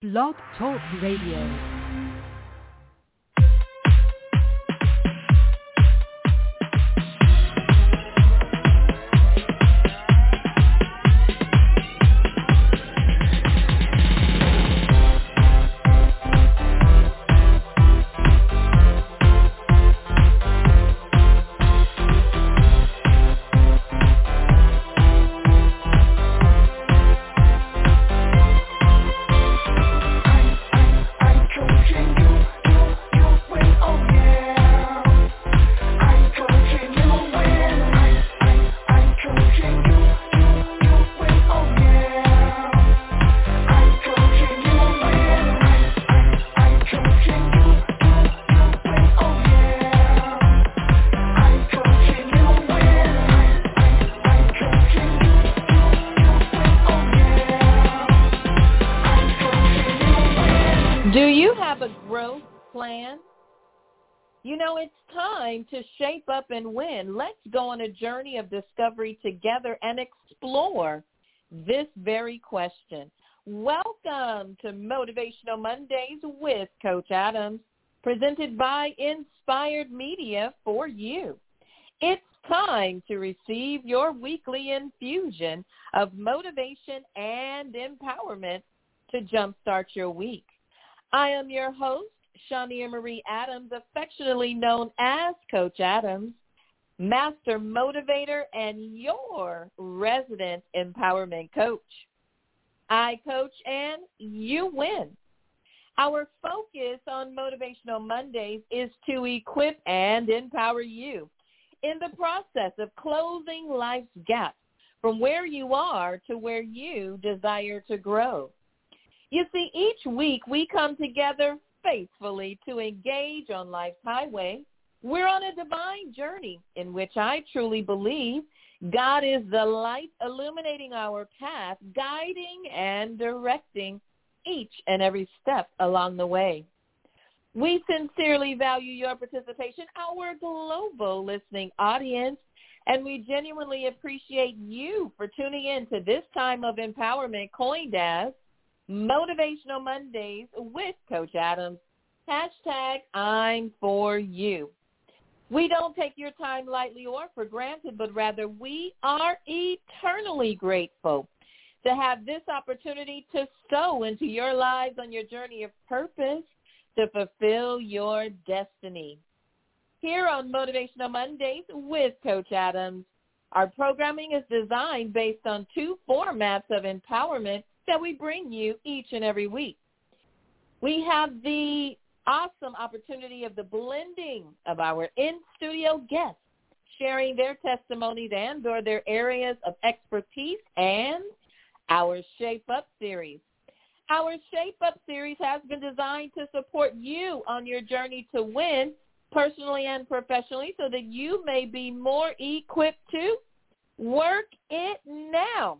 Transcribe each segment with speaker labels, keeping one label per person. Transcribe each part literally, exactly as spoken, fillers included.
Speaker 1: Blog Talk Radio.
Speaker 2: To shape up and win. Let's go on a journey of discovery together and explore this very question. Welcome to Motivational Mondays with Coach Adams, presented by Inspired Media for you. It's time to receive your weekly infusion of motivation and empowerment to jumpstart your week. I am your host, Shania Marie Adams, affectionately known as Coach Adams, master motivator and your resident empowerment coach. I coach and you win. Our focus on Motivational Mondays is to equip and empower you in the process of closing life's gap from where you are to where you desire to grow. You see, each week we come together faithfully to engage on life's highway. We're on a divine journey in which I truly believe God is the light illuminating our path, guiding and directing each and every step along the way. We sincerely value your participation, our global listening audience, and we genuinely appreciate you for tuning in to this time of empowerment coined as Motivational Mondays with Coach Adams. Hashtag I'm for you. We don't take your time lightly or for granted, but rather we are eternally grateful to have this opportunity to sow into your lives on your journey of purpose to fulfill your destiny. Here on Motivational Mondays with Coach Adams, our programming is designed based on two formats of empowerment that we bring you each and every week. We have the awesome opportunity of the blending of our in-studio guests, sharing their testimonies and or their areas of expertise, and our Shape Up series. Our Shape Up series has been designed to support you on your journey to win personally and professionally so that you may be more equipped to work it now.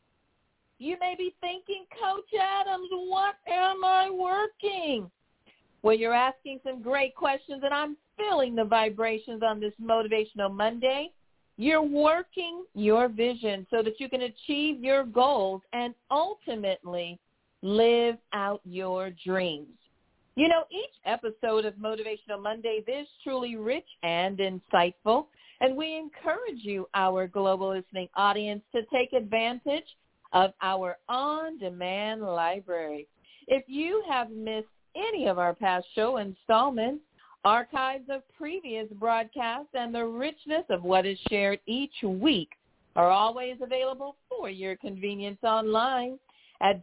Speaker 2: You may be thinking, Coach Adams, what am I working? Well, you're asking some great questions, and I'm feeling the vibrations on this Motivational Monday. You're working your vision so that you can achieve your goals and ultimately live out your dreams. You know, each episode of Motivational Mondays is truly rich and insightful, and we encourage you, our global listening audience, to take advantage of our on-demand library. If you have missed any of our past show installments, archives of previous broadcasts, and the richness of what is shared each week are always available for your convenience online at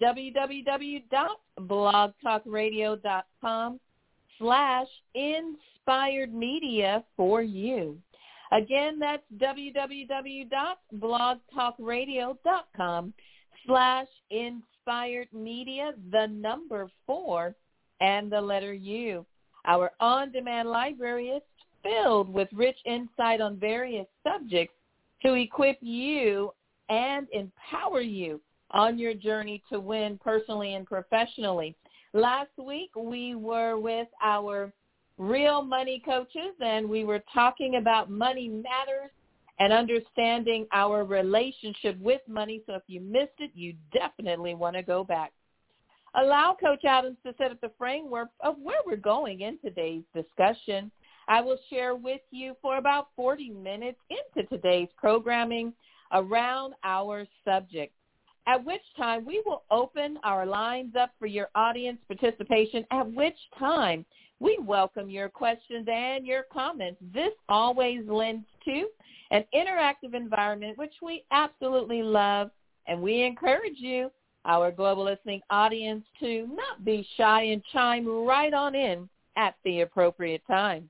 Speaker 2: www.blogtalkradio.com slash inspired media for you. Again, that's www.blogtalkradio.com slash inspired media, the number four, and the letter U. Our on-demand library is filled with rich insight on various subjects to equip you and empower you on your journey to win personally and professionally. Last week, we were with our real money coaches, and we were talking about money matters and understanding our relationship with money. So if you missed it, you definitely want to go back. allow Coach Adams to set up the framework of where we're going in today's discussion. I will share with you for about forty minutes into today's programming around our subject, at which time we will open our lines up for your audience participation, at which time we welcome your questions and your comments. This always lends to an interactive environment, which we absolutely love, and we encourage you, our global listening audience, to not be shy and chime right on in at the appropriate time.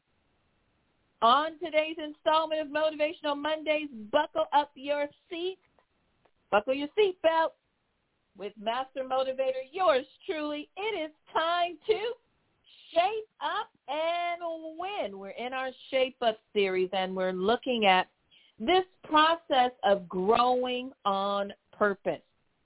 Speaker 2: On today's installment of Motivational Mondays, buckle up your seat, buckle your seatbelt with Master Motivator, yours truly. It is time to shape up and win. We're in our Shape Up series, and we're looking at this process of growing on purpose.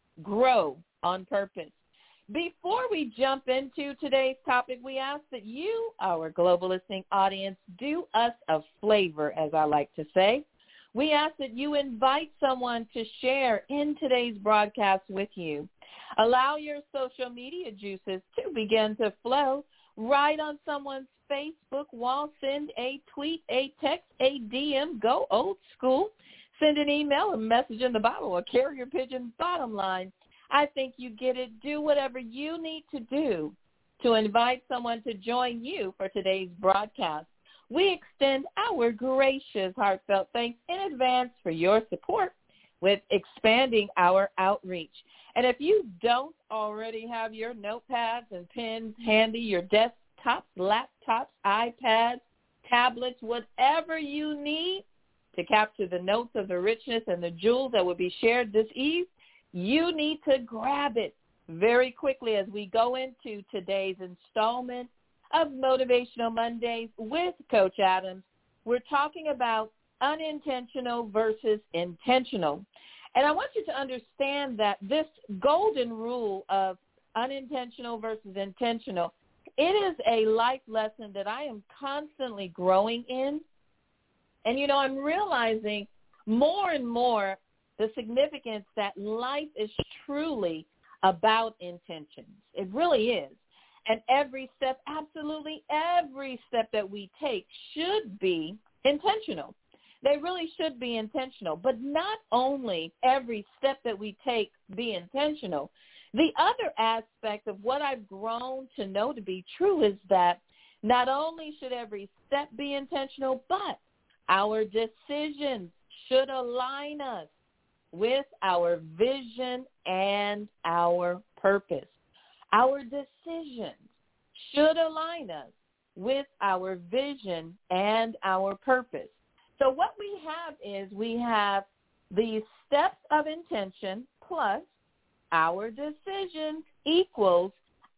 Speaker 2: Grow on purpose. Before we jump into today's topic, we ask that you, our global listening audience, do us a flavor, as I like to say. We ask that you invite someone to share in today's broadcast with you. Allow your social media juices to begin to flow. Write on someone's Facebook wall, send a tweet, a text, a D M, go old school. Send an email, a message in the bottle, a carrier pigeon. Bottom line, I think you get it. Do whatever you need to do to invite someone to join you for today's broadcast. We extend our gracious, heartfelt thanks in advance for your support with expanding our outreach. And if you don't already have your notepads and pens handy, your desktops, laptops, iPads, tablets, whatever you need to capture the notes of the richness and the jewels that will be shared this eve, you need to grab it very quickly as we go into today's installment of Motivational Mondays with Coach Adams. We're talking about unintentional versus intentional. And I want you to understand that this golden rule of unintentional versus intentional, it is a life lesson that I am constantly growing in. And, you know, I'm realizing more and more the significance that life is truly about intentions. It really is. And every step, absolutely every step that we take should be intentional. They really should be intentional. But not only every step that we take be intentional, the other aspect of what I've grown to know to be true is that not only should every step be intentional, but our decisions should align us with our vision and our purpose. Our decisions should align us with our vision and our purpose. So what we have is we have the steps of intention plus our decision equals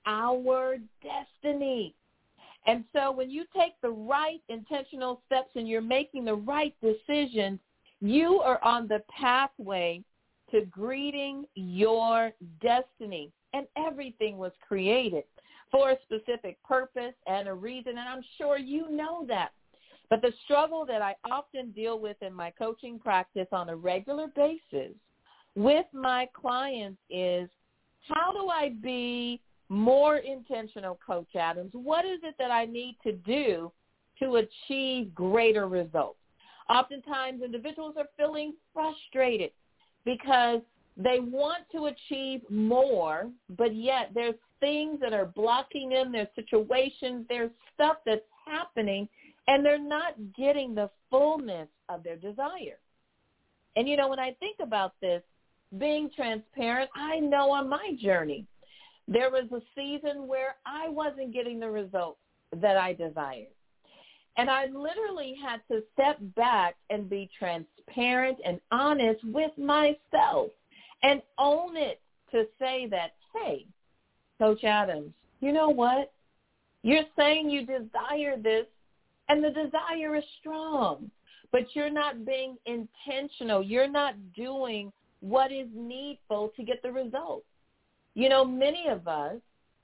Speaker 2: our destiny. And so when you take the right intentional steps and you're making the right decisions, you are on the pathway to greeting your destiny. And everything was created for a specific purpose and a reason, and I'm sure you know that. But the struggle that I often deal with in my coaching practice on a regular basis with my clients is, how do I be more intentional, Coach Adams? What is it that I need to do to achieve greater results? Oftentimes, individuals are feeling frustrated because they want to achieve more, but yet there's things that are blocking them, there's situations, there's stuff that's happening, and they're not getting the fullness of their desire. And, you know, when I think about this, being transparent, I know on my journey, there was a season where I wasn't getting the results that I desired. And I literally had to step back and be transparent and honest with myself and own it to say that, hey, Coach Adams, you know what? You're saying you desire this, and the desire is strong, but you're not being intentional. You're not doing what is needful to get the results. You know, many of us,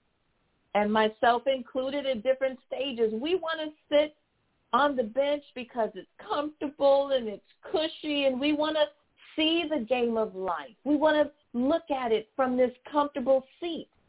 Speaker 2: and myself included at different stages, we want to sit on the bench because it's comfortable and it's cushy, and we want to see the game of life. We want to look at it from this comfortable seat.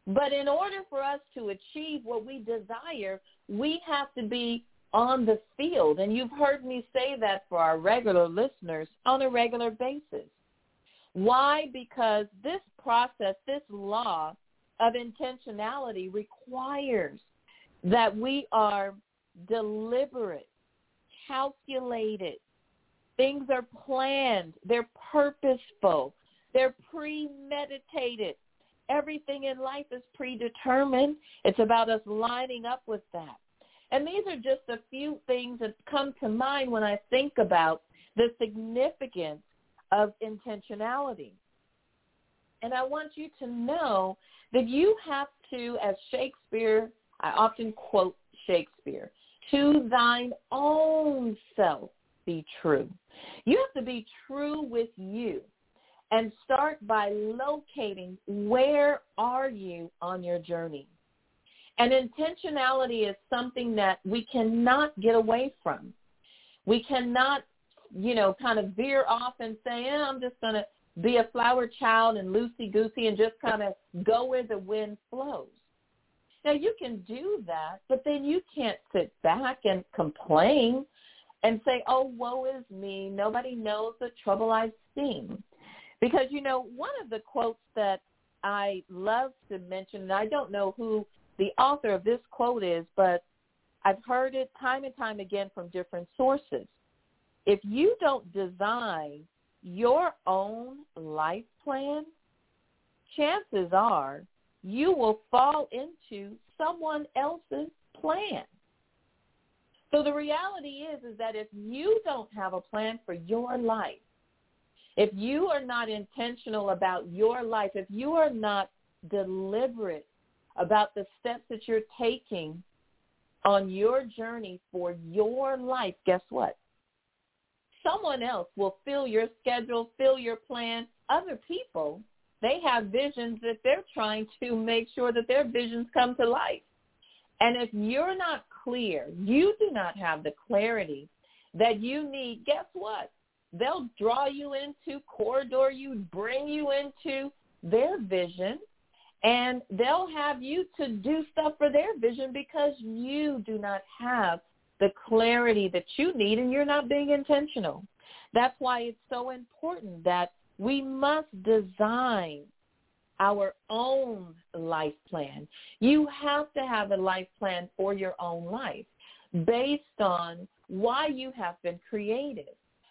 Speaker 2: But in order for us to achieve what we desire, we have to be on the field. And you've heard me say that for our regular listeners on a regular basis. Why? Because this process, this law of intentionality requires that we are deliberate, calculated. Things are planned. They're purposeful. They're premeditated. Everything in life is predetermined. It's about us lining up with that. And these are just a few things that come to mind when I think about the significance of intentionality. And I want you to know that you have to, as Shakespeare, I often quote Shakespeare, to thine own self be true. You have to be true with you and start by locating where are you on your journey. And intentionality is something that we cannot get away from. We cannot, you know, kind of veer off and say, eh, I'm just going to be a flower child and loosey-goosey and just kind of go where the wind flows. Now, you can do that, but then you can't sit back and complain and say, oh, woe is me. Nobody knows the trouble I've seen. Because, you know, one of the quotes that I love to mention, and I don't know who the author of this quote is, but I've heard it time and time again from different sources. If you don't design your own life plan, chances are you will fall into someone else's plan. So the reality is, is that if you don't have a plan for your life, if you are not intentional about your life, if you are not deliberate about the steps that you're taking on your journey for your life, guess what? Someone else will fill your schedule, fill your plan. Other people, they have visions that they're trying to make sure that their visions come to life. And if you're not clear, you do not have the clarity that you need, guess what? They'll draw you into, corridor you, bring you into their vision, and they'll have you to do stuff for their vision because you do not have the clarity that you need and you're not being intentional. That's why it's so important that we must design our own life plan. You have to have a life plan for your own life based on why you have been created.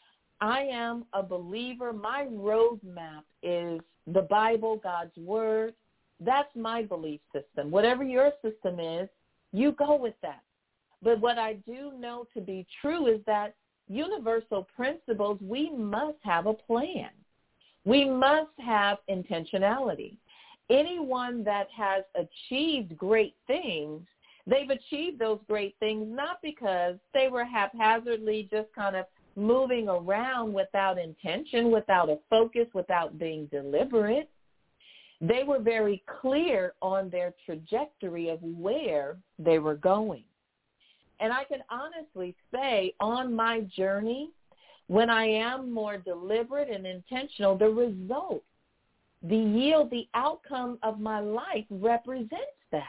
Speaker 2: I am a believer. My roadmap is the Bible, God's Word. That's my belief system. Whatever your system is, you go with that. But what I do know to be true is that universal principles, we must have a plan. We must have intentionality. Anyone that has achieved great things, they've achieved those great things not because they were haphazardly just kind of moving around without intention, without a focus, without being deliberate. They were very clear on their trajectory of where they were going. And I can honestly say on my journey, when I am more deliberate and intentional, the result, the yield, the outcome of my life represents that.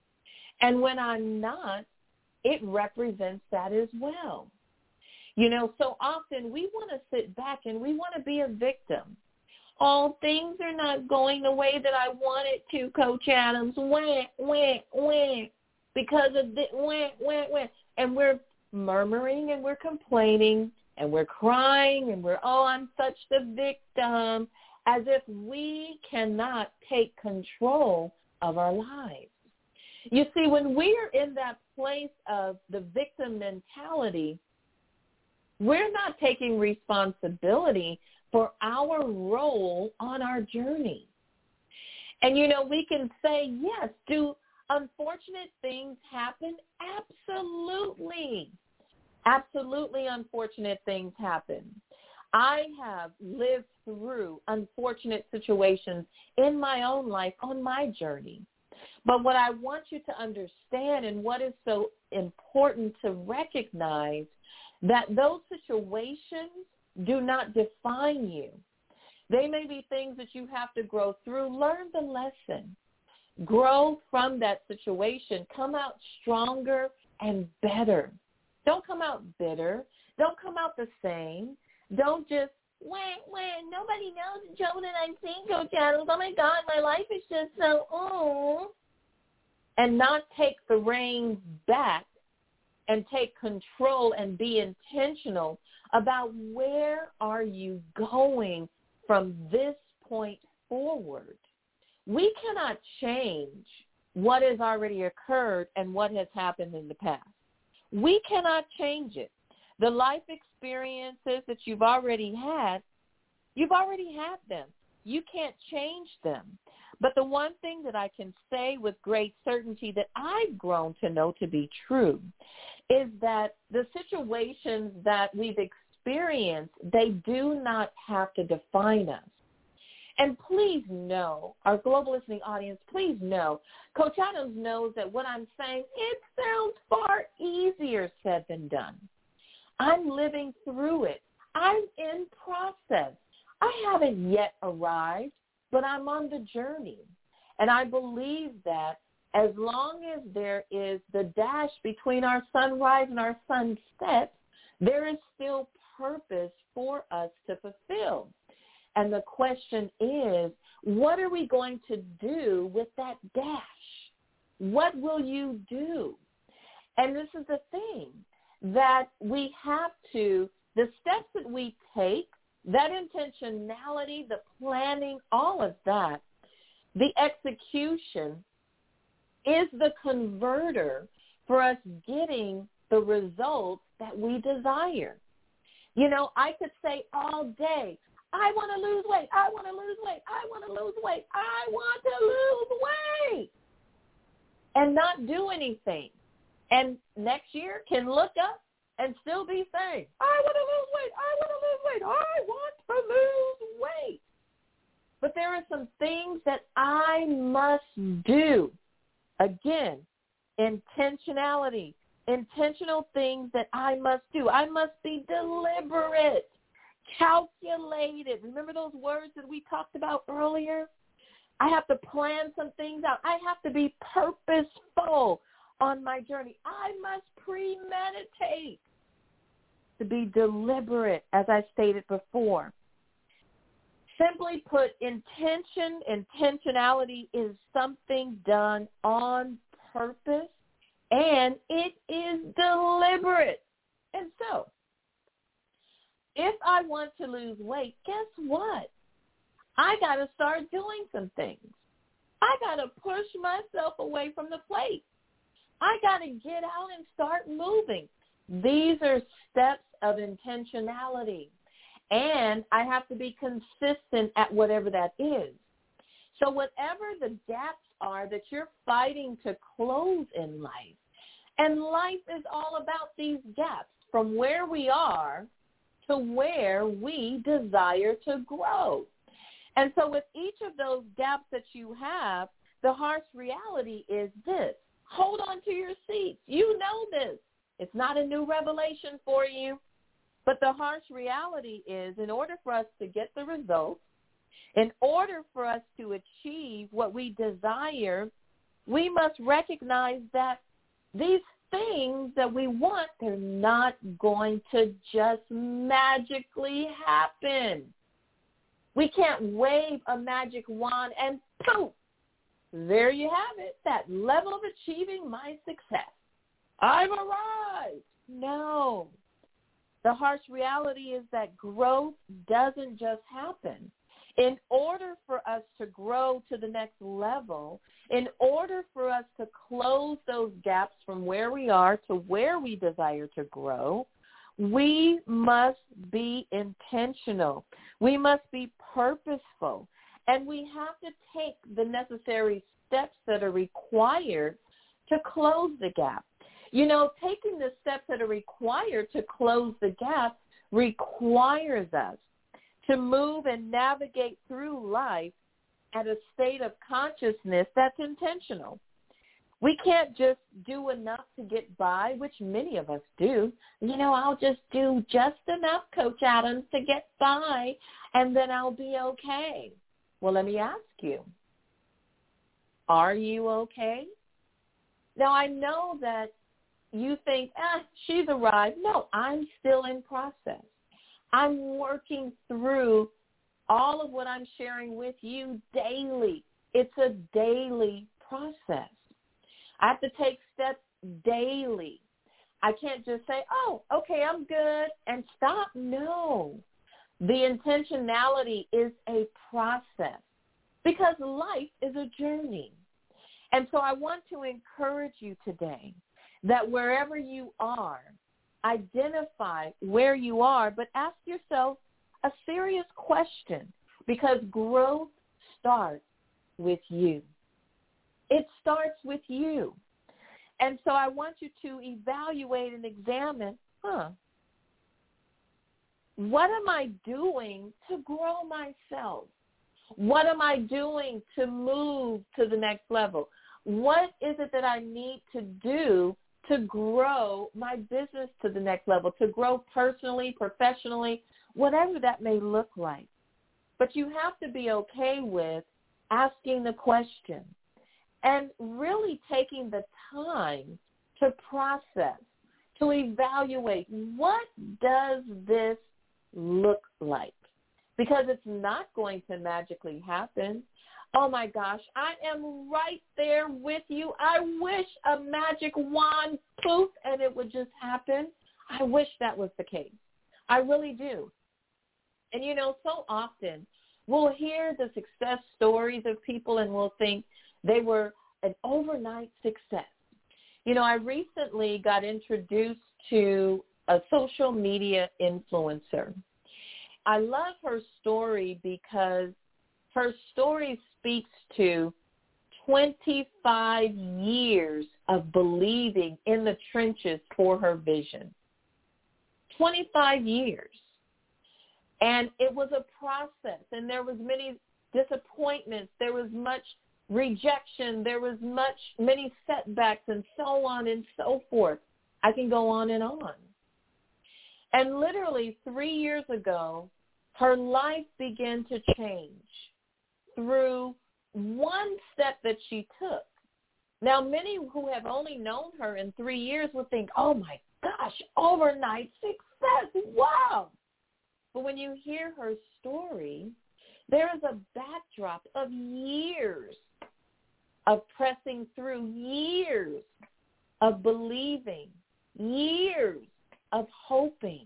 Speaker 2: And when I'm not, it represents that as well. You know, so often we want to sit back and we want to be a victim. Oh, things are not going the way that I want it to, Coach Adams. Wah, wah, wah. Because of the wah, wah, wah. And we're murmuring and we're complaining and we're crying and we're, oh, I'm such the victim, as if we cannot take control of our lives. You see, when we're in that place of the victim mentality, we're not taking responsibility for our role on our journey. And, you know, we can say, yes, do unfortunate things happen? Absolutely. Absolutely unfortunate things happen. I have lived through unfortunate situations in my own life on my journey. But what I want you to understand and what is so important to recognize, that those situations do not define you. They may be things that you have to grow through. Learn the lesson. Grow from that situation. Come out stronger and better. Don't come out bitter. Don't come out the same. Don't just, when, when, nobody knows the trouble that I'm seeing, Coach Adams. Oh, my God, my life is just so, oh. And not take the reins back and take control and be intentional about where are you going from this point forward. We cannot change what has already occurred and what has happened in the past. We cannot change it. The life experiences that you've already had, you've already had them. You can't change them. But the one thing that I can say with great certainty that I've grown to know to be true is that the situations that we've experienced, they do not have to define us. And please know, our global listening audience, please know, Coach Adams knows that what I'm saying, it sounds far easier said than done. I'm living through it. I'm in process. I haven't yet arrived, but I'm on the journey. And I believe that as long as there is the dash between our sunrise and our sunset, there is still purpose for us to fulfill. And the question is, what are we going to do with that dash? What will you do? And this is the thing, that we have to, the steps that we take, that intentionality, the planning, all of that, the execution is the converter for us getting the results that we desire. You know, I could say all day, I want to lose weight, I want to lose weight, I want to lose weight, I want to lose weight, and not do anything. And next year can look up and still be saying, I want to lose weight, I want to lose weight, I want to lose weight. But there are some things that I must do. Again, intentionality, intentional things that I must do. I must be deliberate, calculated. Remember those words that we talked about earlier? I have to plan some things out. I have to be purposeful on my journey. I must premeditate, to be deliberate, as I stated before. Simply put, intention, intentionality is something done on purpose, and it is deliberate. And so, if I want to lose weight, guess what? I got to start doing some things. I got to push myself away from the plate. I got to get out and start moving. These are steps of intentionality. And I have to be consistent at whatever that is. So whatever the gaps are that you're fighting to close in life, and life is all about these gaps from where we are to where we desire to grow. And so with each of those gaps that you have, the harsh reality is this. Hold on to your seats. You know this. It's not a new revelation for you. But the harsh reality is, in order for us to get the results, in order for us to achieve what we desire, we must recognize that these things that we want, they're not going to just magically happen. We can't wave a magic wand and poof, there you have it, that level of achieving my success. I've arrived. No. The harsh reality is that growth doesn't just happen. In order for us to grow to the next level, in order for us to close those gaps from where we are to where we desire to grow, we must be intentional. We must be purposeful. And we have to take the necessary steps that are required to close the gap. You know, taking the steps that are required to close the gap requires us to move and navigate through life at a state of consciousness that's intentional. We can't just do enough to get by, which many of us do. You know, I'll just do just enough, Coach Adams, to get by, and then I'll be okay. Well, let me ask you, Are you okay? Now, I know that you think, ah, she's arrived. No, I'm still in process. I'm working through all of what I'm sharing with you daily. It's a daily process. I have to take steps daily. I can't just say, oh, okay, I'm good, and stop. No. The intentionality is a process because life is a journey. And so I want to encourage you today that wherever you are, identify where you are, but ask yourself a serious question, because growth starts with you. It starts with you. And so I want you to evaluate and examine, huh, what am I doing to grow myself? What am I doing to move to the next level? What is it that I need to do to grow my business to the next level, to grow personally, professionally, whatever that may look like? But you have to be okay with asking the question and really taking the time to process, to evaluate, what does this look like? Because it's not going to magically happen. Oh, my gosh, I am right there with you. I wish a magic wand poof and it would just happen. I wish that was the case. I really do. And, you know, so often we'll hear the success stories of people and we'll think they were an overnight success. You know, I recently got introduced to a social media influencer. I love her story because her story speaks to twenty-five years of believing in the trenches for her vision. twenty-five years. And it was a process, and there was many disappointments. There was much rejection. There was much, many setbacks, and so on and so forth. I can go on and on. And literally three years ago, her life began to change through one step that she took. Now, many who have only known her in three years would think, oh, my gosh, overnight success, wow. But when you hear her story, there is a backdrop of years of pressing through, years of believing, years of hoping.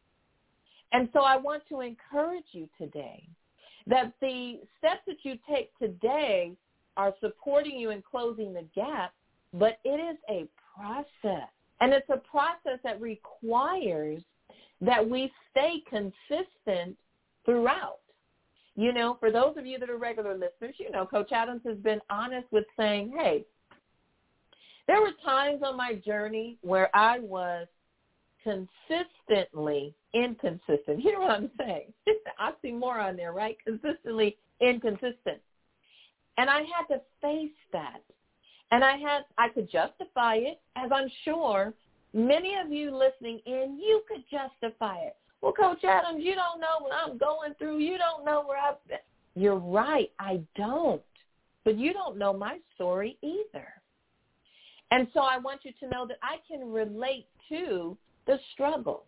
Speaker 2: And so I want to encourage you today that the steps that you take today are supporting you in closing the gap, but it is a process. And it's a process that requires that we stay consistent throughout. You know, for those of you that are regular listeners, you know, Coach Adams has been honest with saying, hey, there were times on my journey where I was consistently inconsistent. Hear what I'm saying? Oxymoron there, right? Consistently inconsistent. And I had to face that. And I had, I could justify it, as I'm sure many of you listening in, you could justify it. Well, Coach Adams, you don't know what I'm going through. You don't know where I've been. You're right, I don't. But you don't know my story either. And so I want you to know that I can relate to the struggle.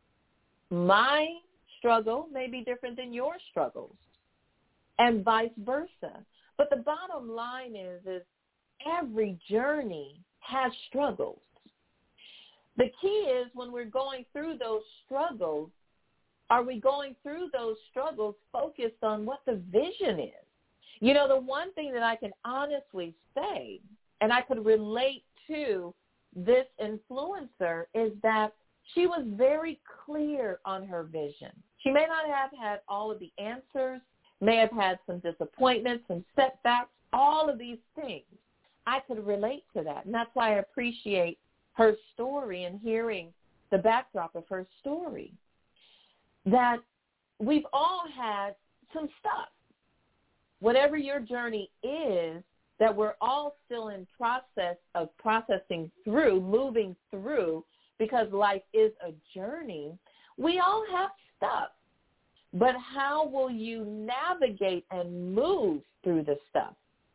Speaker 2: My struggle may be different than your struggles, and vice versa. But the bottom line is, is every journey has struggles. The key is when we're going through those struggles, are we going through those struggles focused on what the vision is? You know, the one thing that I can honestly say, and I could relate to this influencer, is that she was very clear on her vision. She may not have had all of the answers, may have had some disappointments, some setbacks, all of these things. I could relate to that, and that's why I appreciate her story and hearing the backdrop of her story, that we've all had some stuff. Whatever your journey is, that we're all still in process of processing through, moving through, because life is a journey. We all have stuff. But how will you navigate and move through the stuff?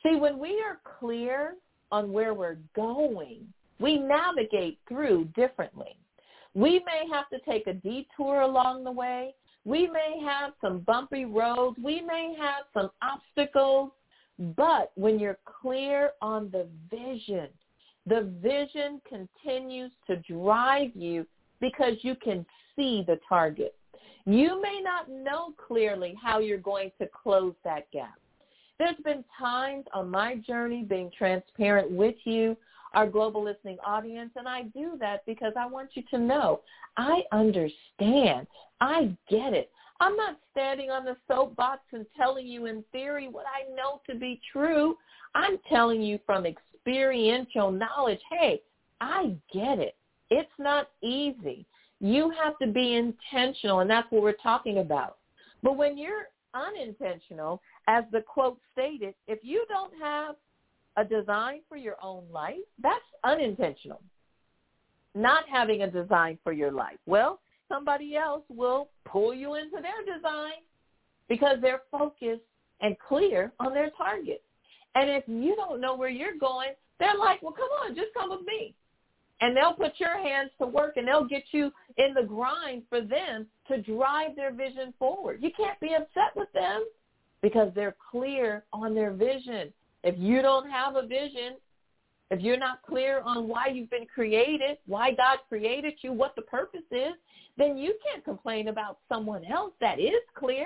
Speaker 2: See, when we are clear on where we're going, we navigate through differently. We may have to take a detour along the way. We may have some bumpy roads. We may have some obstacles. But when you're clear on the vision, the vision continues to drive you because you can see the target. You may not know clearly how you're going to close that gap. There's been times on my journey being transparent with you, our global listening audience, and I do that because I want you to know I understand. I get it. I'm not standing on the soapbox and telling you in theory what I know to be true. I'm telling you from experiential knowledge, hey, I get it. It's not easy. You have to be intentional, and that's what we're talking about. But when you're unintentional, as the quote stated, if you don't have a design for your own life, that's unintentional. Not having a design for your life. Well, somebody else will pull you into their design because they're focused and clear on their target. And if you don't know where you're going, they're like, well, come on, just come with me. And they'll put your hands to work, and they'll get you in the grind for them to drive their vision forward. You can't be upset with them because they're clear on their vision. If you don't have a vision, if you're not clear on why you've been created, why God created you, what the purpose is, then you can't complain about someone else that is clear.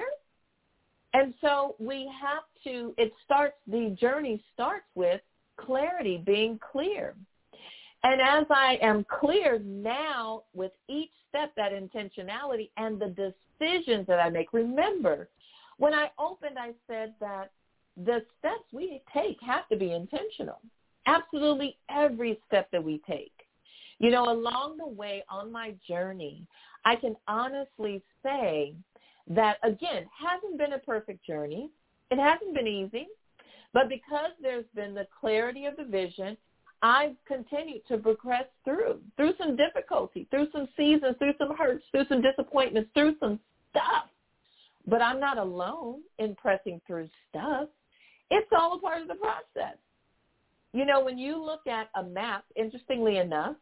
Speaker 2: And so we have to, it starts, the journey starts with clarity, being clear. And as I am clear now with each step, that intentionality and the decisions that I make, remember, when I opened, I said that the steps we take have to be intentional. Absolutely every step that we take. You know, along the way on my journey, I can honestly say that, again, hasn't been a perfect journey. It hasn't been easy. But because there's been the clarity of the vision, I've continued to progress through, through some difficulty, through some seasons, through some hurts, through some disappointments, through some stuff. But I'm not alone in pressing through stuff. It's all a part of the process. You know, when you look at a map, interestingly enough,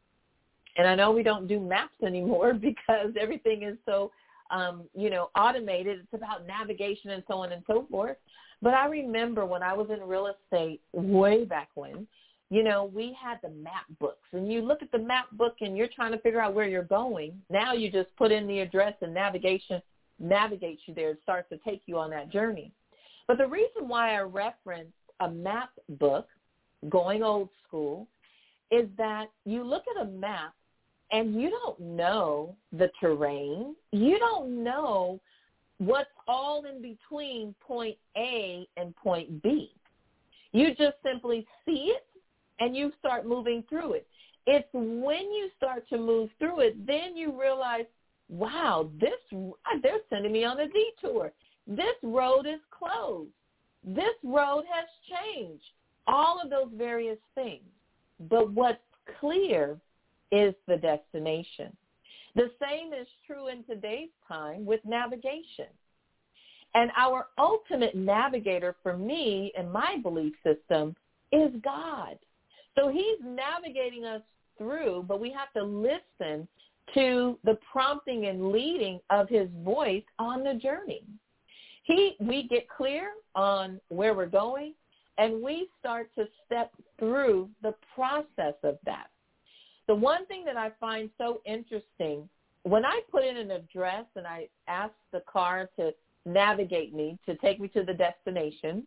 Speaker 2: and I know we don't do maps anymore because everything is so, um, you know, automated. It's about navigation and so on and so forth. But I remember when I was in real estate way back when, you know, we had the map books. And you look at the map book and you're trying to figure out where you're going. Now you just put in the address and navigation navigates you there. It starts to take you on that journey. But the reason why I reference a map book, going old school, is that you look at a map and you don't know the terrain. You don't know what's all in between point A and point B. You just simply see it and you start moving through it. It's when you start to move through it, then you realize, wow, this they're sending me on a detour. This road is closed. This road has changed. All of those various things. But what's clear is the destination. The same is true in today's time with navigation. And our ultimate navigator for me and my belief system is God. So he's navigating us through, but we have to listen to the prompting and leading of his voice on the journey. He, we get clear on where we're going, and we start to step through the process of that. The one thing that I find so interesting, when I put in an address and I ask the car to navigate me, to take me to the destination,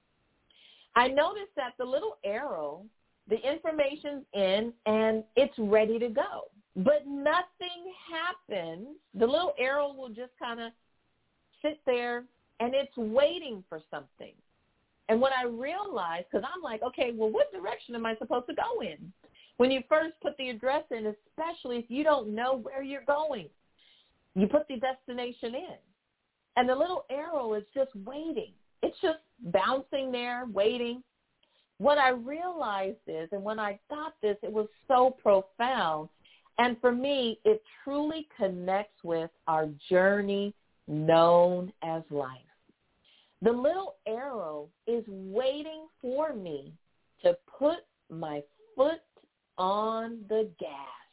Speaker 2: I noticed that the little arrow, the information's in and it's ready to go. But nothing happens. The little arrow will just kind of sit there and it's waiting for something. And what I realized, because I'm like, okay, well, what direction am I supposed to go in? When you first put the address in, especially if you don't know where you're going, you put the destination in. And the little arrow is just waiting. It's just bouncing there, waiting. What I realized is, and when I got this, it was so profound. And for me, it truly connects with our journey known as life. The little arrow is waiting for me to put my foot on the gas.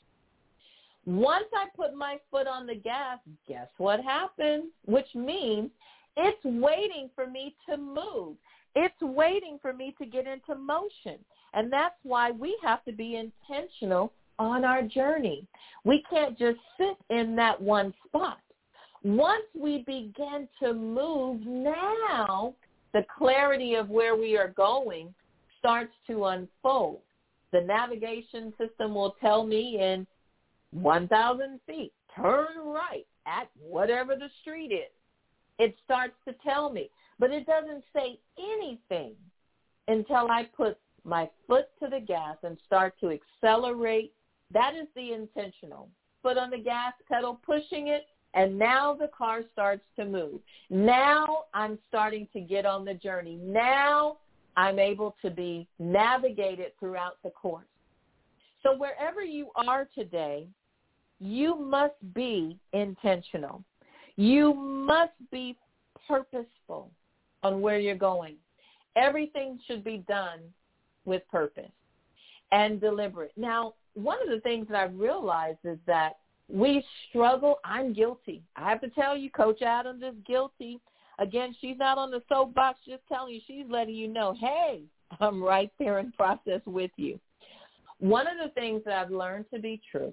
Speaker 2: Once I put my foot on the gas, guess what happens? Which means it's waiting for me to move. It's waiting for me to get into motion. And that's why we have to be intentional on our journey. We can't just sit in that one spot. Once we begin to move, now the clarity of where we are going starts to unfold. The navigation system will tell me in one thousand feet, turn right at whatever the street is. It starts to tell me, but it doesn't say anything until I put my foot to the gas and start to accelerate. That is the intentional. Foot on the gas pedal, pushing it, and now the car starts to move. Now I'm starting to get on the journey. Now I'm able to be navigated throughout the course. So wherever you are today, you must be intentional. You must be purposeful on where you're going. Everything should be done with purpose and deliberate. Now, one of the things that I've realized is that we struggle. I'm guilty. I have to tell you, Coach Adams is guilty. Again, she's not on the soapbox just telling you. She's letting you know, hey, I'm right there in process with you. One of the things that I've learned to be true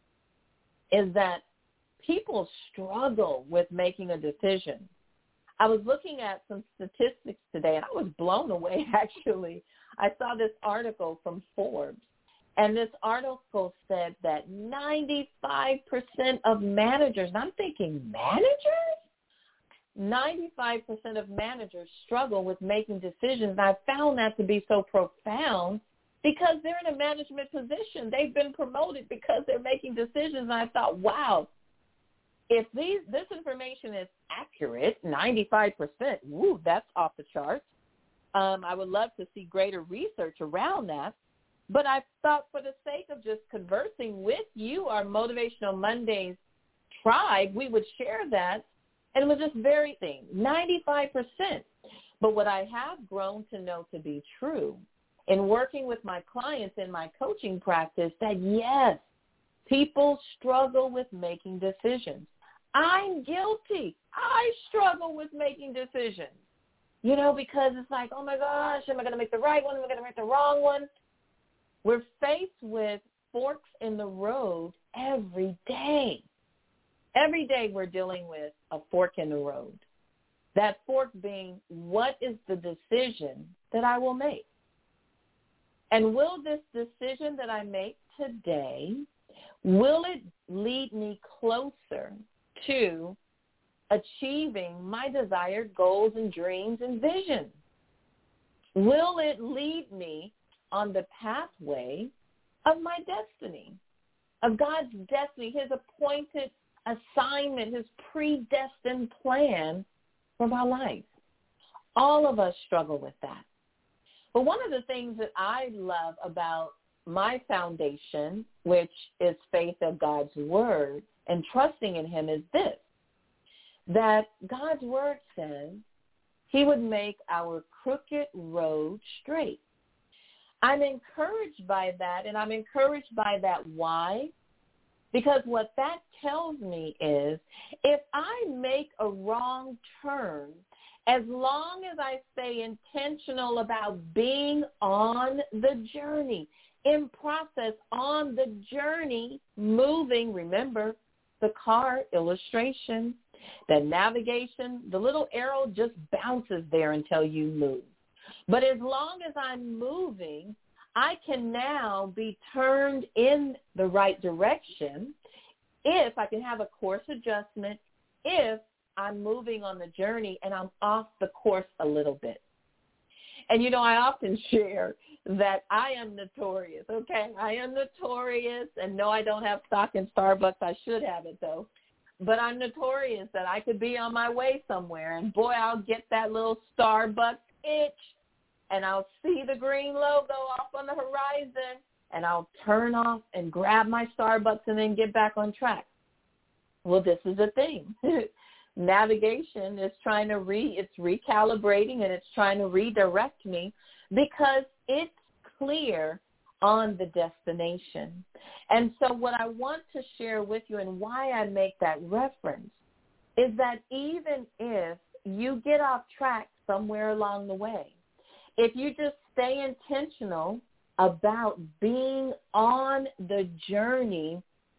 Speaker 2: is that people struggle with making a decision. I was looking at some statistics today, and I was blown away, actually. I saw this article from Forbes, and this article said that ninety-five percent of managers, and I'm thinking, managers? ninety-five percent of managers struggle with making decisions. And I found that to be so profound because they're in a management position. They've been promoted because they're making decisions. And I thought, wow, if these this information is accurate, ninety-five percent, woo, that's off the charts. Um, I would love to see greater research around that. But I thought for the sake of just conversing with you, our Motivational Mondays tribe, we would share that. And it was just very thing, ninety-five percent. But what I have grown to know to be true in working with my clients in my coaching practice, that yes, people struggle with making decisions. I'm guilty. I struggle with making decisions. You know, because it's like, oh my gosh, am I going to make the right one? Am I going to make the wrong one? We're faced with forks in the road every day. Every day we're dealing with a fork in the road. That fork being, what is the decision that I will make? And will this decision that I make today, will it lead me closer to achieving my desired goals and dreams and visions? Will it lead me on the pathway of my destiny, of God's destiny, his appointed assignment, his predestined plan for my life? All of us struggle with that. But one of the things that I love about my foundation, which is faith of God's word and trusting in him, is this, that God's word says he would make our crooked road straight. I'm encouraged by that, and I'm encouraged by that. Why? Because what that tells me is if I make a wrong turn, as long as I stay intentional about being on the journey, in process, on the journey, moving, remember the car illustration, the navigation, the little arrow just bounces there until you move. But as long as I'm moving, I can now be turned in the right direction if I can have a course adjustment, if I'm moving on the journey and I'm off the course a little bit. And, you know, I often share that I am notorious, okay? I am notorious, and no, I don't have stock in Starbucks. I should have it, though. But I'm notorious that I could be on my way somewhere, and, boy, I'll get that little Starbucks itch, and I'll see the green logo off on the horizon, and I'll turn off and grab my Starbucks and then get back on track. Well, this is the thing. navigation is trying to re, it's recalibrating and it's trying to redirect me because it's clear on the destination. And so what I want to share with you and why I make that reference is that even if you get off track somewhere along the way, if you just stay intentional about being on the journey,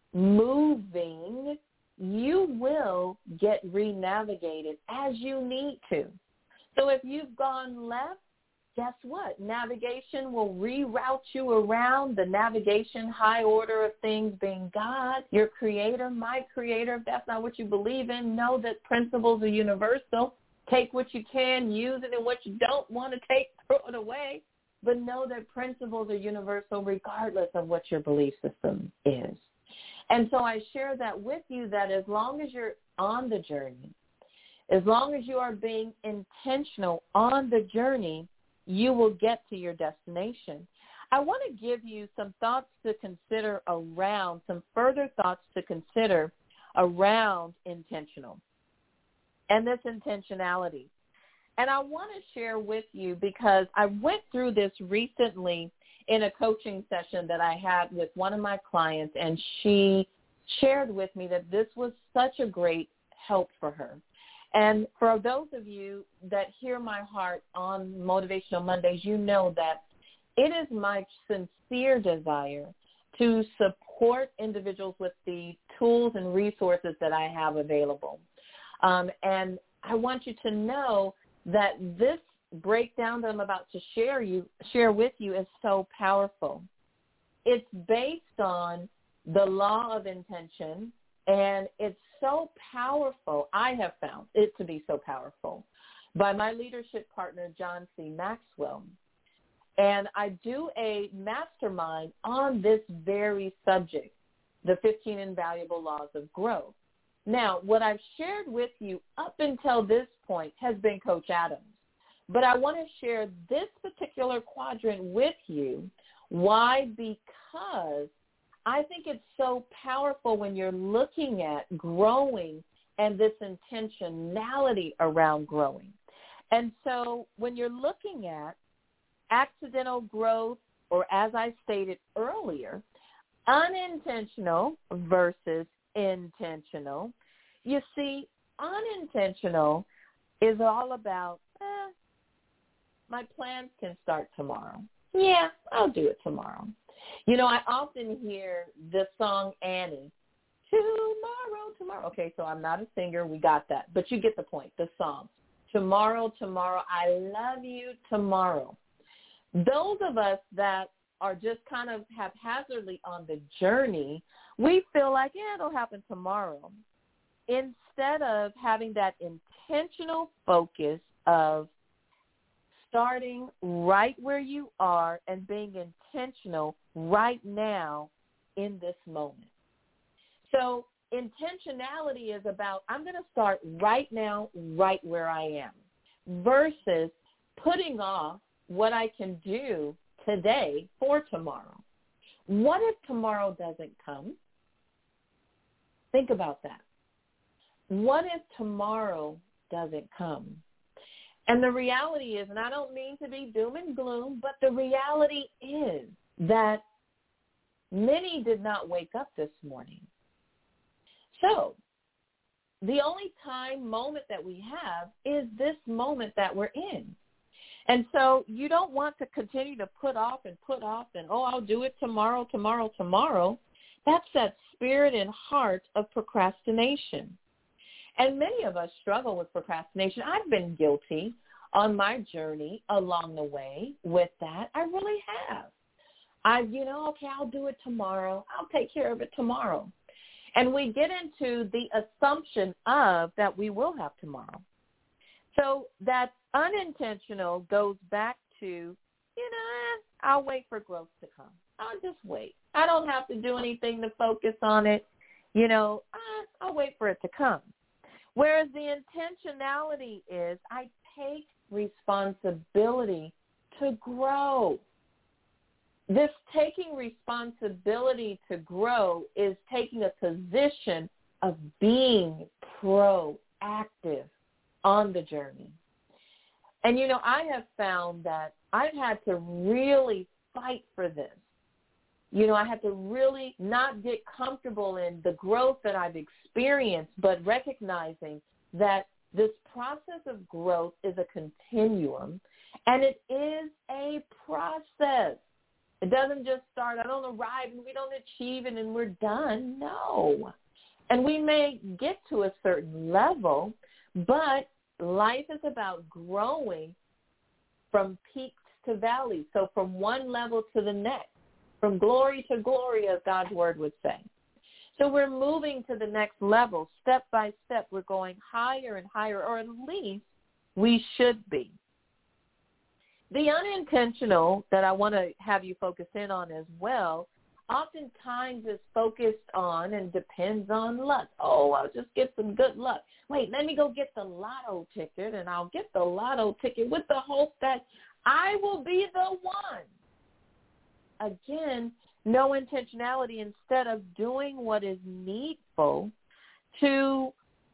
Speaker 2: moving, you will get re-navigated as you need to. So if you've gone left, guess what? Navigation will reroute you around the navigation high order of things being God, your creator, my creator. If that's not what you believe in, know that principles are universal. Take what you can, use it, and what you don't want to take, throw it away. But know that principles are universal regardless of what your belief system is. And so I share that with you, that as long as you're on the journey, as long as you are being intentional on the journey, you will get to your destination. I want to give you some thoughts to consider around, some further thoughts to consider around intentional and this intentionality. And I want to share with you because I went through this recently in a coaching session that I had with one of my clients, and she shared with me that this was such a great help for her. And for those of you that hear my heart on Motivational Mondays, you know that it is my sincere desire to support individuals with the tools and resources that I have available. Um, and I want you to know that this breakdown that I'm about to share you share with you is so powerful. It's based on the law of intention, and it's so powerful. I have found it to be so powerful by my leadership partner, John C. Maxwell. And I do a mastermind on this very subject, the fifteen Invaluable Laws of Growth. Now, what I've shared with you up until this point has been Coach Adams. But I want to share this particular quadrant with you. Why? Because I think it's so powerful when you're looking at growing and this intentionality around growing. And so when you're looking at accidental growth, or as I stated earlier, unintentional versus intentional, you see, unintentional is all about, eh, my plans can start tomorrow. Yeah, I'll do it tomorrow. You know, I often hear the song Annie, tomorrow, tomorrow. Okay, so I'm not a singer. We got that. But you get the point, the song. Tomorrow, tomorrow, I love you tomorrow. Those of us that are just kind of haphazardly on the journey, we feel like, yeah, it'll happen tomorrow. Instead of having that intentional focus of starting right where you are and being intentional right now in this moment. So intentionality is about, I'm going to start right now, right where I am, versus putting off what I can do today for tomorrow. What if tomorrow doesn't come? Think about that. What if tomorrow doesn't come? And the reality is, and I don't mean to be doom and gloom, but the reality is that many did not wake up this morning. So the only time moment that we have is this moment that we're in. And so you don't want to continue to put off and put off and, oh, I'll do it tomorrow, tomorrow, tomorrow. That's that spirit and heart of procrastination. And many of us struggle with procrastination. I've been guilty on my journey along the way with that. I really have. I, you know, okay, I'll do it tomorrow. I'll take care of it tomorrow. And we get into the assumption of that we will have tomorrow. So that unintentional goes back to, you know, I'll wait for growth to come. I'll just wait. I don't have to do anything to focus on it. You know, I'll wait for it to come. Whereas the intentionality is I take responsibility to grow. This taking responsibility to grow is taking a position of being proactive. active on the journey. And, you know, I have found that I've had to really fight for this. You know, I had to really not get comfortable in the growth that I've experienced, but recognizing that this process of growth is a continuum, and it is a process. It doesn't just start, I don't arrive and we don't achieve it and we're done. No. And we may get to a certain level, but life is about growing from peaks to valleys. So from one level to the next, from glory to glory, as God's word would say. So we're moving to the next level. Step by step, we're going higher and higher, or at least we should be. The unintentional that I want to have you focus in on as well, oftentimes is focused on and depends on luck. Oh, I'll just get some good luck. Wait, let me go get the lotto ticket, and I'll get the lotto ticket with the hope that I will be the one. Again, no intentionality, instead of doing what is needful to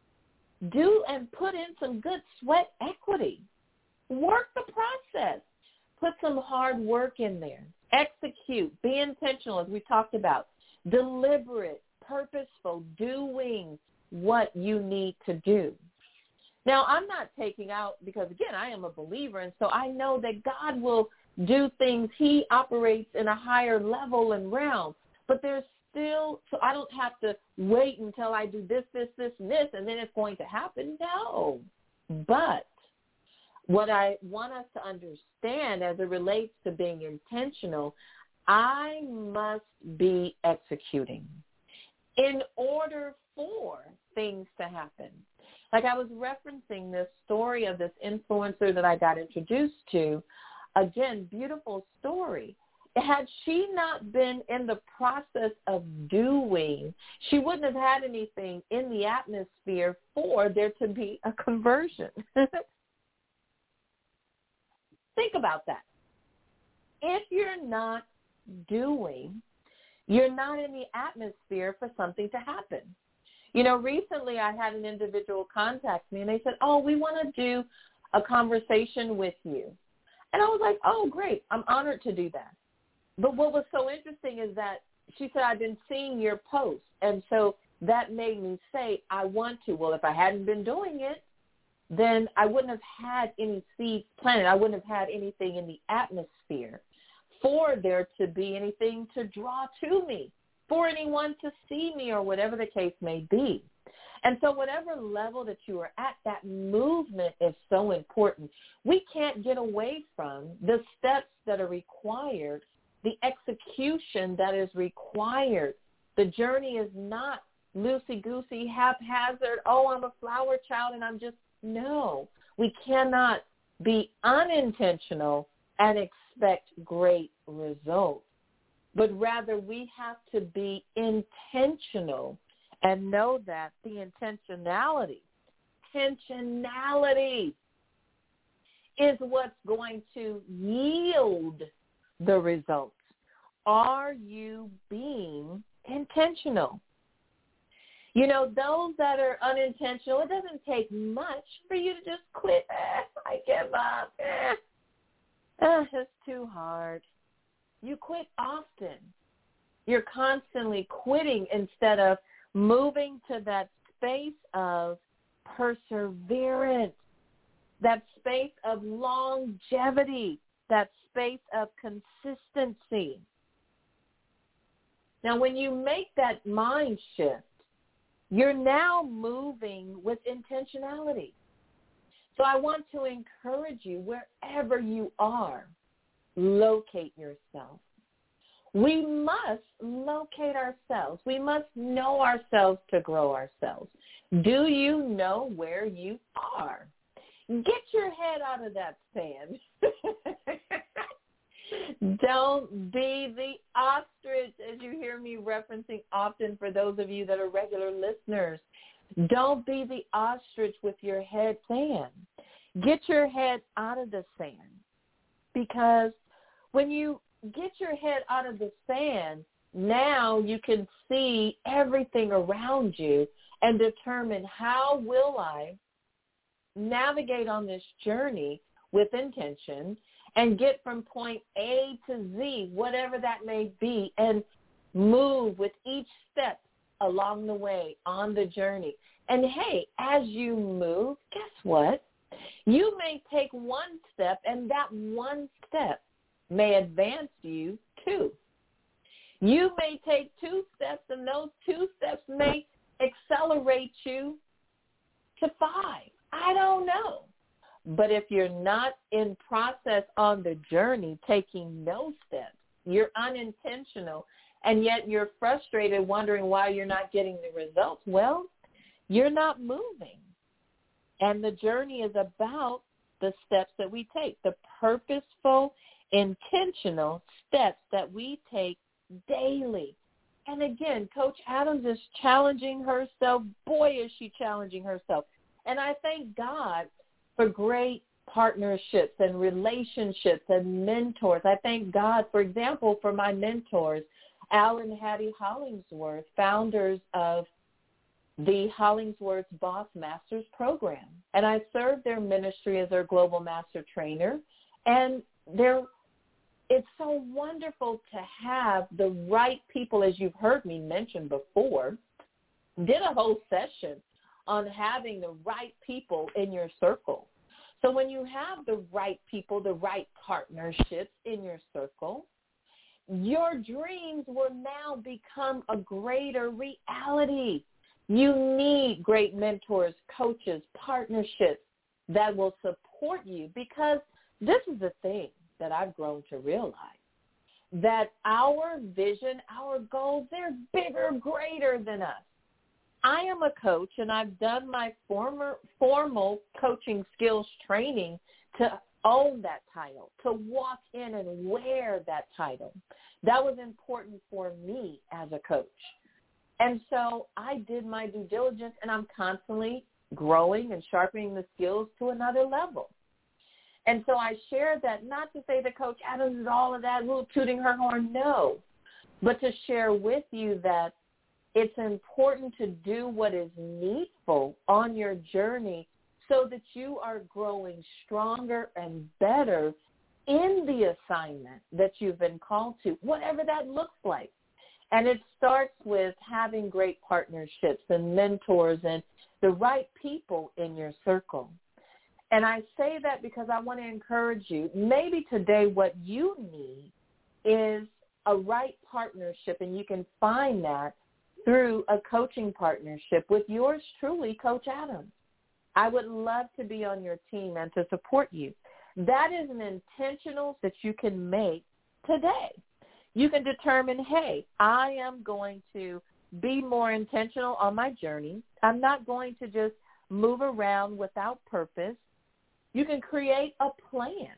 Speaker 2: do and put in some good sweat equity. Work the process. Put some hard work in there. Execute. Be intentional, as we talked about. Deliberate, purposeful, doing what you need to do. Now, I'm not taking out, because, again, I am a believer, and so I know that God will do things. He operates in a higher level and realm. But there's still, so I don't have to wait until I do this, this, this, and this, and then it's going to happen. No. But what I want us to understand as it relates to being intentional, I must be executing in order for things to happen. Like I was referencing this story of this influencer that I got introduced to. Again, beautiful story. Had she not been in the process of doing, she wouldn't have had anything in the atmosphere for there to be a conversion. Think about that. If you're not doing, you're not in the atmosphere for something to happen. You know, recently I had an individual contact me, and they said, oh, we want to do a conversation with you. And I was like, oh, great. I'm honored to do that. But what was so interesting is that she said, I've been seeing your posts. And so that made me say, I want to. Well, if I hadn't been doing it, then I wouldn't have had any seeds planted. I wouldn't have had anything in the atmosphere for there to be anything to draw to me, for anyone to see me, or whatever the case may be. And so whatever level that you are at, that movement is so important. We can't get away from the steps that are required, the execution that is required. The journey is not loosey-goosey, haphazard, oh, I'm a flower child and I'm just, no. We cannot be unintentional and expect great results. But rather we have to be intentional and know that the intentionality, intentionality is what's going to yield the results. Are you being intentional? You know, those that are unintentional, it doesn't take much for you to just quit. Eh, I give up. Eh, eh, it's too hard. You quit often. You're constantly quitting instead of moving to that space of perseverance, that space of longevity, that space of consistency. Now, when you make that mind shift, you're now moving with intentionality. So I want to encourage you, wherever you are, locate yourself. We must locate ourselves. We must know ourselves to grow ourselves. Do you know where you are? Get your head out of that sand. Don't be the ostrich, as you hear me referencing often for those of you that are regular listeners. Don't be the ostrich with your head sand. Get your head out of the sand, because when you get your head out of the sand, now you can see everything around you and determine how will I navigate on this journey with intention and get from point A to Z, whatever that may be, and move with each step along the way on the journey. And hey, as you move, guess what? You may take one step, and that one step may advance you two. You may take two steps, and those two steps may accelerate you to five. I don't know. But if you're not in process on the journey, taking no steps, you're unintentional, and yet you're frustrated wondering why you're not getting the results, well, you're not moving. And the journey is about the steps that we take, the purposeful, intentional steps that we take daily. And again, Coach Adams is challenging herself. Boy, is she challenging herself. And I thank God for great partnerships and relationships and mentors. I thank God, for example, for my mentors, Al and Hattie Hollingsworth, founders of the Hollingsworth Boss Masters program. And I serve their ministry as their global master trainer. And they're it's so wonderful to have the right people, as you've heard me mention before. Did a whole session on having the right people in your circle. So when you have the right people, the right partnerships in your circle, your dreams will now become a greater reality. You need great mentors, coaches, partnerships that will support you, because this is the thing that I've grown to realize, that our vision, our goals, they're bigger, greater than us. I am a coach, and I've done my former formal coaching skills training to own that title, to walk in and wear that title. That was important for me as a coach. And so I did my due diligence, and I'm constantly growing and sharpening the skills to another level. And so I shared that not to say that Coach Adams is all of that, little tooting her horn, no, but to share with you that it's important to do what is needful on your journey so that you are growing stronger and better in the assignment that you've been called to, whatever that looks like. And it starts with having great partnerships and mentors and the right people in your circle. And I say that because I want to encourage you. Maybe today what you need is a right partnership, and you can find that through a coaching partnership with yours truly, Coach Adams. I would love to be on your team and to support you. That is an intentional that you can make today. You can determine, hey, I am going to be more intentional on my journey. I'm not going to just move around without purpose. You can create a plan.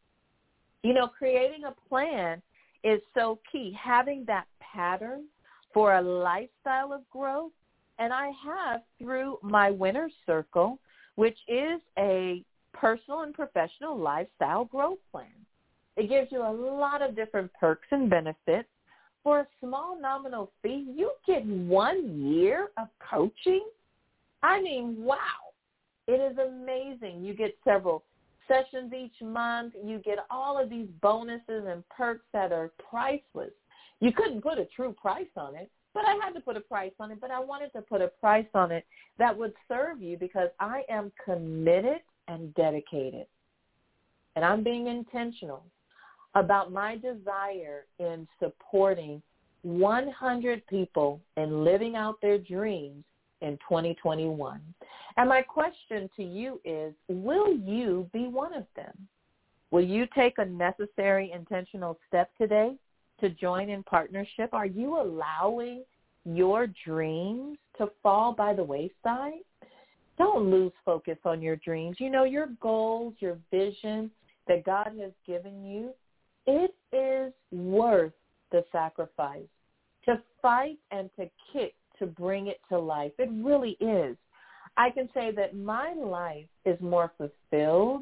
Speaker 2: You know, creating a plan is so key. Having that pattern for a lifestyle of growth. And I have through my Winner's Circle, which is a personal and professional lifestyle growth plan. It gives you a lot of different perks and benefits. For a small nominal fee, you get one year of coaching. I mean, wow. It is amazing. You get several sessions each month. You get all of these bonuses and perks that are priceless. You couldn't put a true price on it, but I had to put a price on it. But I wanted to put a price on it that would serve you, because I am committed and dedicated. And I'm being intentional about my desire in supporting one hundred people in living out their dreams in twenty twenty-one. And my question to you is, will you be one of them? Will you take a necessary intentional step today to join in partnership? Are you allowing your dreams to fall by the wayside? Don't lose focus on your dreams. You know, your goals, your vision that God has given you, it is worth the sacrifice to fight and to kick to bring it to life. It really is. I can say that my life is more fulfilled.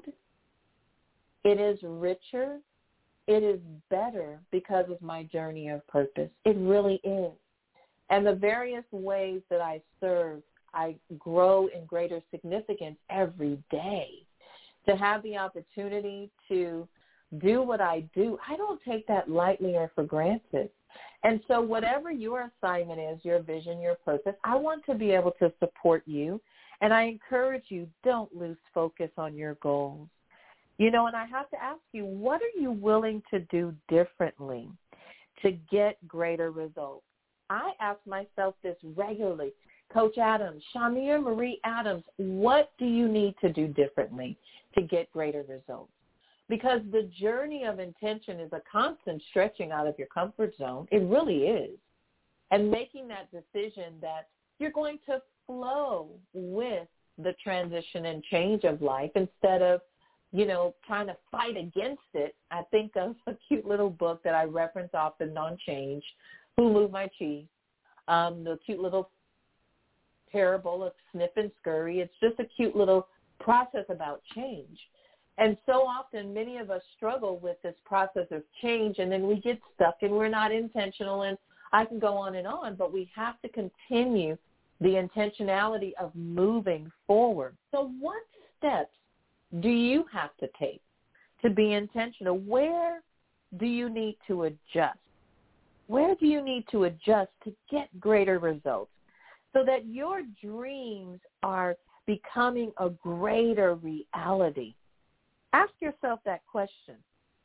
Speaker 2: It is richer. It is better because of my journey of purpose. It really is. And the various ways that I serve I grow in greater significance every day. To have the opportunity to do what I do, I don't take that lightly or for granted. And so whatever your assignment is, your vision, your purpose, I want to be able to support you. And I encourage you, don't lose focus on your goals. You know, and I have to ask you, what are you willing to do differently to get greater results? I ask myself this regularly. Coach Adams, Shamir Marie Adams, what do you need to do differently to get greater results? Because the journey of intention is a constant stretching out of your comfort zone. It really is. And making that decision that you're going to flow with the transition and change of life instead of, you know, trying to fight against it. I think of a cute little book that I reference often on change, Who Moved My Cheese, um, the cute little parable of Snip and Scurry. It's just a cute little process about change. And so often many of us struggle with this process of change, and then we get stuck and we're not intentional, and I can go on and on, but we have to continue the intentionality of moving forward. So what steps do you have to take to be intentional? Where do you need to adjust? Where do you need to adjust to get greater results so that your dreams are becoming a greater reality? Ask yourself that question.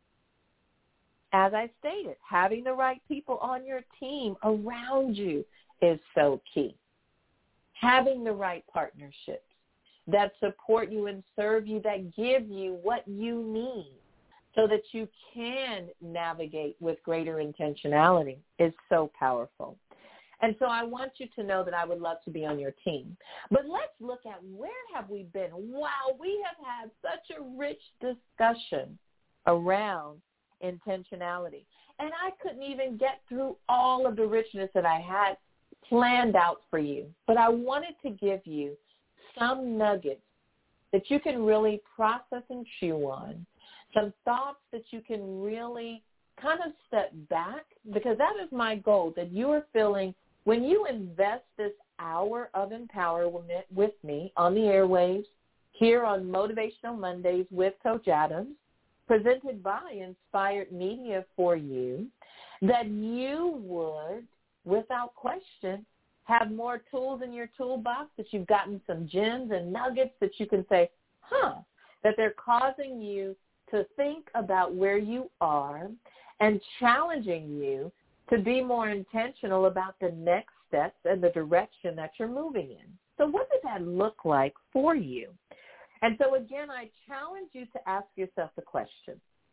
Speaker 2: As I stated, having the right people on your team around you is so key. Having the right partnerships that support you and serve you, that give you what you need so that you can navigate with greater intentionality is so powerful. And so I want you to know that I would love to be on your team. But let's look at where have we been. Wow, we have had such a rich discussion around intentionality. And I couldn't even get through all of the richness that I had planned out for you. But I wanted to give you some nuggets that you can really process and chew on, some thoughts that you can really kind of step back, because that is my goal, that you are feeling when you invest this hour of empowerment with me on the airwaves here on Motivational Mondays with Coach Adams, presented by Inspired Media for you, that you would, without question, have more tools in your toolbox, that you've gotten some gems and nuggets that you can say, huh, that they're causing you to think about where you are and challenging you to be more intentional about the next steps and the direction that you're moving in. So what does that look like for you? And so, again, I challenge you to ask yourself the question,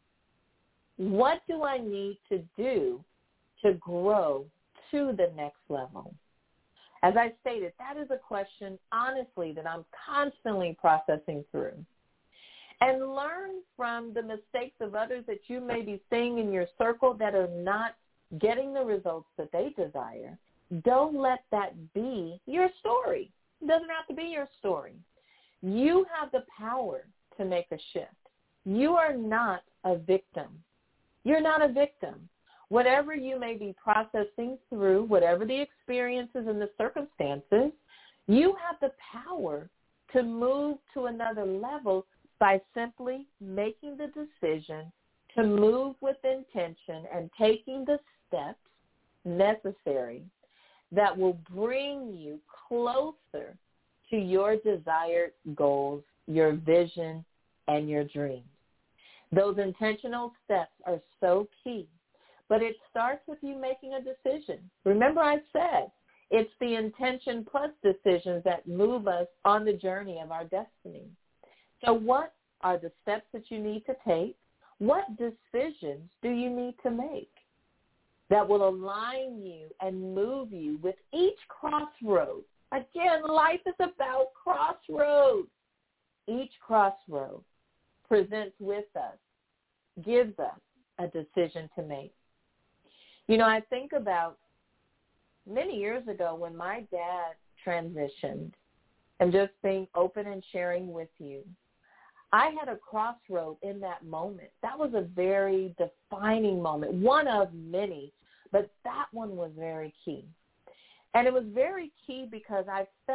Speaker 2: what do I need to do to grow to the next level? As I stated, that is a question, honestly, that I'm constantly processing through. And learn from the mistakes of others that you may be seeing in your circle that are not getting the results that they desire. Don't let that be your story. It doesn't have to be your story. You have the power to make a shift. You are not a victim. You're not a victim. Whatever you may be processing through, whatever the experiences and the circumstances, you have the power to move to another level by simply making the decision to move with intention and taking the steps necessary that will bring you closer to your desired goals, your vision, and your dreams. Those intentional steps are so key, but it starts with you making a decision. Remember I said, it's the intention plus decisions that move us on the journey of our destiny. So what are the steps that you need to take? What decisions do you need to make that will align you and move you with each crossroad? Again, life is about crossroads. Each crossroad presents with us, gives us a decision to make. You know, I think about many years ago when my dad transitioned, and just being open and sharing with you, I had a crossroad in that moment. That was a very defining moment, one of many, but that one was very key. And it was very key because I felt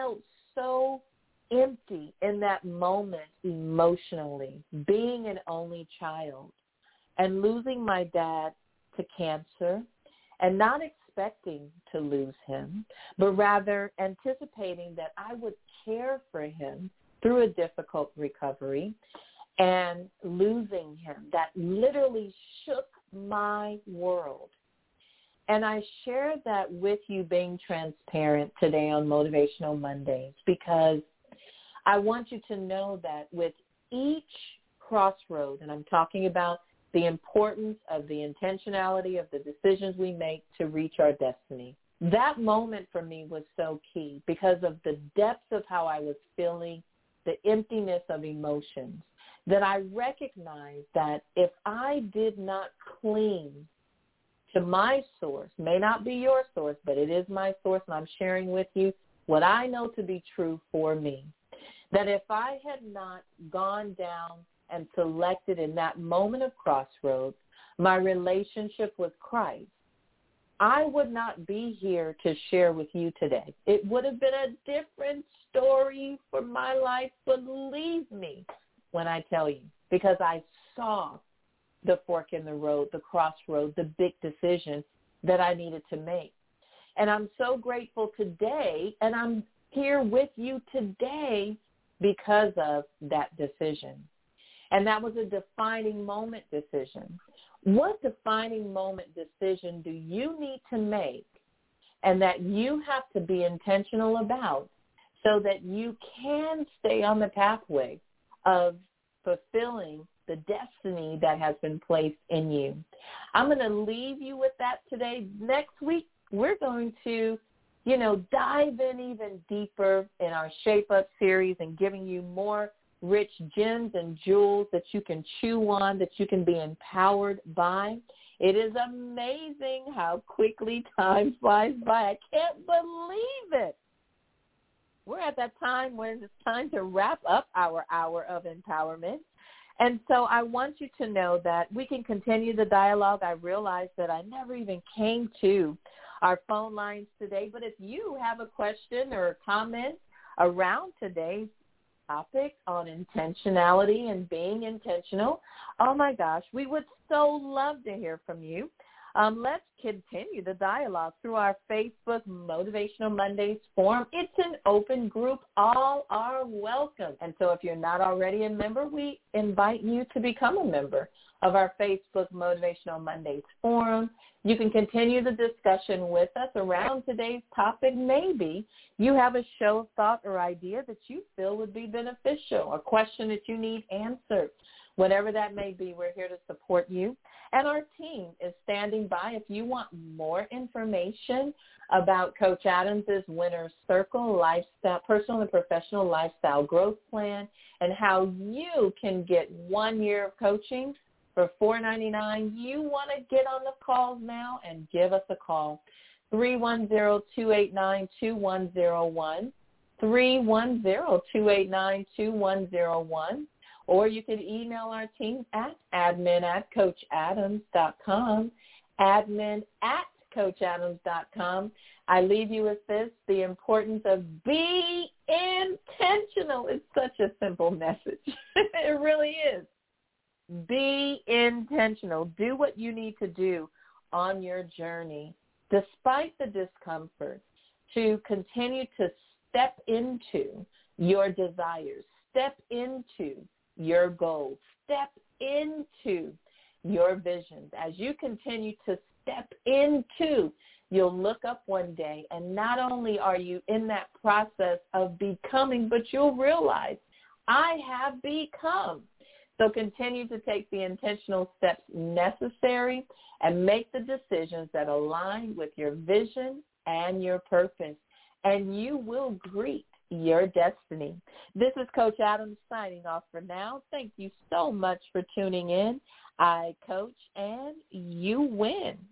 Speaker 2: so empty in that moment emotionally, being an only child and losing my dad to cancer and not expecting to lose him, but rather anticipating that I would care for him through a difficult recovery, and losing him. That literally shook my world. And I share that with you, being transparent today on Motivational Mondays, because I want you to know that with each crossroad, and I'm talking about the importance of the intentionality of the decisions we make to reach our destiny. That moment for me was so key because of the depths of how I was feeling, the emptiness of emotions, that I recognized that if I did not cling to my source, may not be your source, but it is my source, and I'm sharing with you what I know to be true for me, that if I had not gone down and selected in that moment of crossroads my relationship with Christ, I would not be here to share with you today. It would have been a different story for my life, believe me when I tell you, because I saw the fork in the road, the crossroad, the big decision that I needed to make. And I'm so grateful today, and I'm here with you today because of that decision. And that was a defining moment decision. What defining moment decision do you need to make and that you have to be intentional about so that you can stay on the pathway of fulfilling the destiny that has been placed in you? I'm going to leave you with that today. Next week, we're going to, you know, dive in even deeper in our Shape Up series and giving you more rich gems and jewels that you can chew on, that you can be empowered by. It is amazing how quickly time flies by. I can't believe it. We're at that time when it's time to wrap up our hour of empowerment. And so I want you to know that we can continue the dialogue. I realized that I never even came to our phone lines today, but if you have a question or a comment around today's topic on intentionality and being intentional, oh my gosh, we would so love to hear from you. Um, let's continue the dialogue through our Facebook Motivational Mondays forum. It's an open group. All are welcome. And so if you're not already a member, we invite you to become a member of our Facebook Motivational Mondays forum. You can continue the discussion with us around today's topic. Maybe you have a show, thought, or idea that you feel would be beneficial, a question that you need answered. Whatever that may be, we're here to support you. And our team is standing by if you want more information about Coach Adams' Winner's Circle lifestyle, personal and professional lifestyle growth plan, and how you can get one year of coaching for four ninety-nine. You want to get on the calls now and give us a call. three one zero, two eight nine, two one zero one, three one zero, two eight nine, two one zero one. Or you can email our team at admin at coach adams dot com, admin at coach adams dot com. I leave you with this, the importance of be intentional. It's such a simple message. It really is. Be intentional. Do what you need to do on your journey, despite the discomfort, to continue to step into your desires, step into your goals, step into your visions. As you continue to step into, you'll look up one day and not only are you in that process of becoming, but you'll realize, I have become. So continue to take the intentional steps necessary and make the decisions that align with your vision and your purpose, and you will greet your destiny. This is Coach Adams signing off for now. Thank you so much for tuning in. I coach and you win.